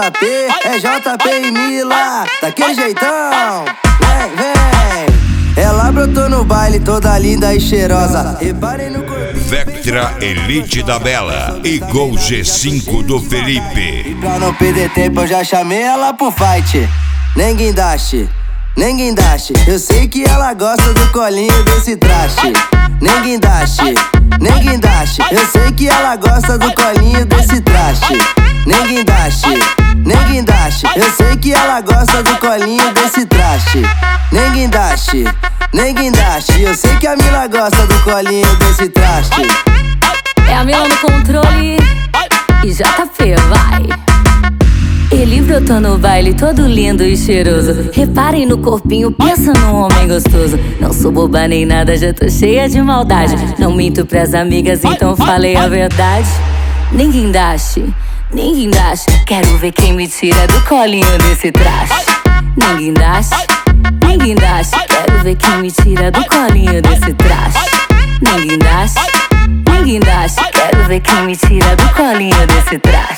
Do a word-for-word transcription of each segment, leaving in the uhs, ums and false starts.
J P, é J P e Mila, daquele jeitão. Vem, vem. Ela brotou no baile toda linda e cheirosa. Reparem no corpo. Vectra Elite da Bela e Gol G cinco do Felipe. E pra não perder tempo eu já chamei ela pro fight. Nem guindaste, nem guindaste. Eu sei que ela gosta do colinho desse traste. Nem guindaste, nem guindaste. Eu sei que ela gosta do colinho desse traste. Nem guindaste, nem guindaste. Eu sei que ela gosta do colinho desse traste. Nem guindaste, nem guindaste. Eu sei que a Mila gosta do colinho desse traste. É a Mila no controle e J P, vai. Ele brotou no baile todo lindo e cheiroso. Reparem no corpinho, pensa num homem gostoso. Não sou boba nem nada, já tô cheia de maldade. Não minto pras amigas, então falei a verdade. Nem guindaste, nem guindaste. Quero ver quem me tira do colinho desse traste. Nem guindaste, nem guindaste. Quero ver quem me tira do colinho desse traste. Nem guindaste, nem guindaste. Quero ver quem me tira do colinho desse traste.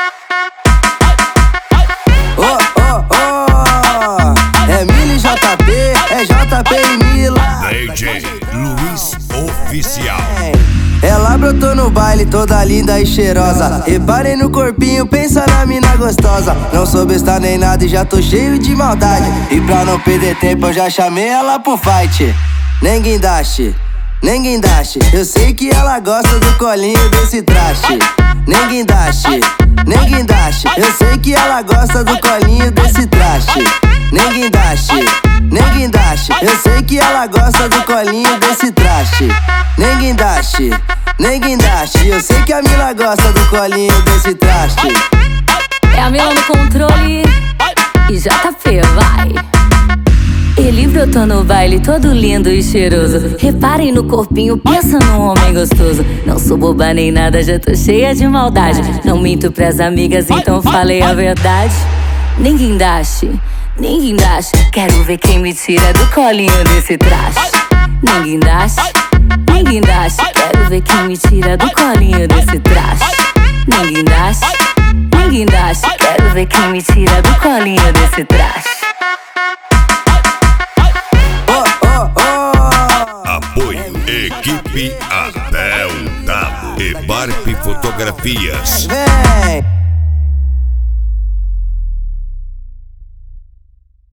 Oh, oh, oh, é Mila e J P, é J P e Mila. D J Luiz Oficial. Ela brotou no baile toda linda e cheirosa. Reparem no corpinho, pensa na mina gostosa. Não sou besta nem nada e já tô cheio de maldade. E pra não perder tempo eu já chamei ela pro fight. Nem guindaste, nem guindaste. Eu sei que ela gosta do colinho desse traste. Nem guindaste, nem guindaste. Eu sei que ela gosta do colinho desse traste. Nem guindaste, nem guindaste. Eu sei que ela gosta do colinho desse traste. Nem guindaste, nem guindaste. Eu sei que a Mila gosta do colinho desse traste. É a Mila no controle e J P, vai. Ele brotou no baile todo lindo e cheiroso. Reparem no corpinho, pensa num homem gostoso. Não sou boba nem nada, já tô cheia de maldade. Não minto pras amigas, então falei a verdade. Nem guindaste, nem guindaste. Quero ver quem me tira do colinho desse traste. Nem guindaste, nem guindaste. Quero ver quem me tira do colinho desse traste. Nem guindaste, nem guindaste. Quero ver quem me tira do colinho desse traste. Apoio Equipe Abel Dalo e Barp Fotografias. Vem.